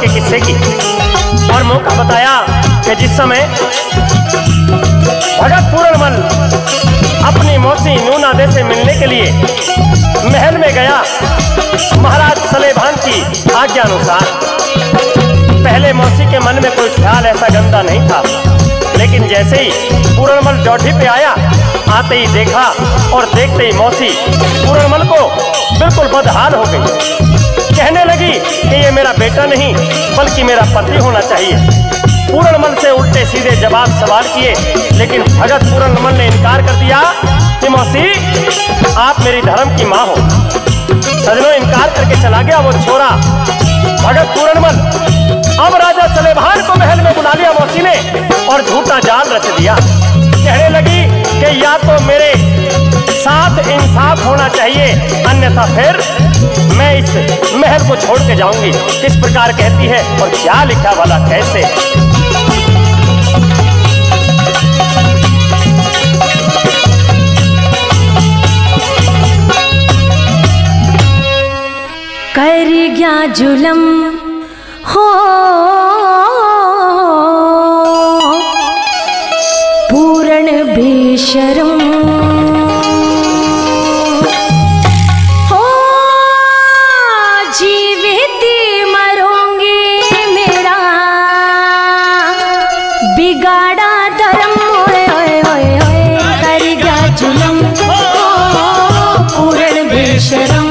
किस्से की और मौका बताया कि जिस समय भगत पूरनमल अपनी मौसी नूनादे से मिलने के लिए महल में गया महाराज सलेभान की आज्ञा अनुसार। पहले मौसी के मन में कोई ख्याल ऐसा गंदा नहीं था, लेकिन जैसे ही पूरनमल ड्योढ़ी पे आया, आते ही देखा और देखते ही मौसी पूरनमल को बिल्कुल बदहाल हो गई। कहने लगी कि ये मेरा बेटा नहीं बल्कि मेरा पति होना चाहिए। पूरनमल से उल्टे सीधे जवाब सवाल किए, लेकिन भगत पूरनमल ने इनकार कर दिया कि मौसी आप मेरी धर्म की माँ हो। सजनों, इनकार करके चला गया वो छोरा भगत पूरनमल। अब राजा सलेभान को महल में बुला लिया मौसी ने और झूठा जाल रच दिया। कहने लगी कि या तो मेरे साथ इंसाफ होना चाहिए, अन्यथा फिर मैं इस महल को छोड़ के जाऊंगी। किस प्रकार कहती है और क्या लिखा वाला कैसे। कर गया जुलम हो पूर्ण बेशरम हो, जीवित मरूंगी मेरा बिगाड़ा धर्म। ओए ओए ओए ओए, कर गया जुलम हो पूर्ण बेशरम,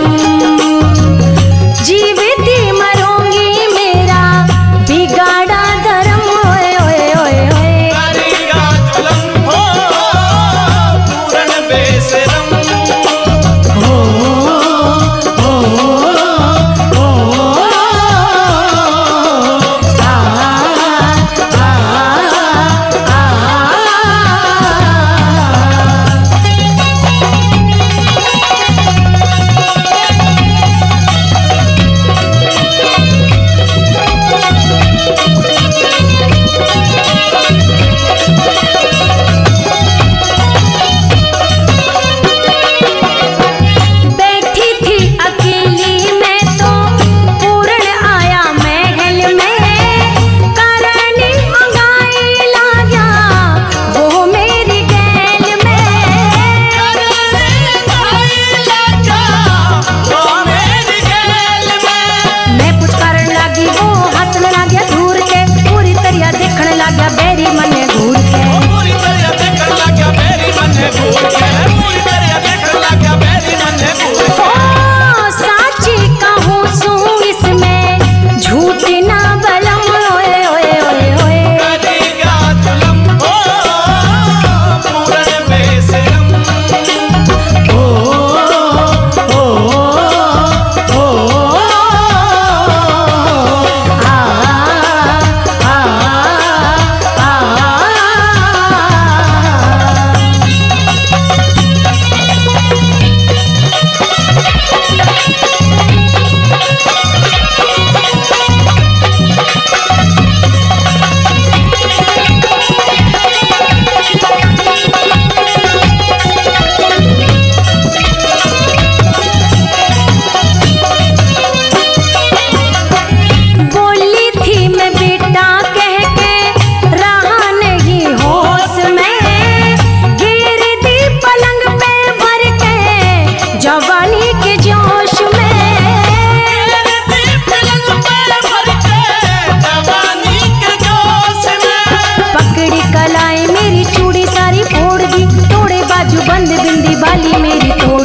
बाली मेरी तो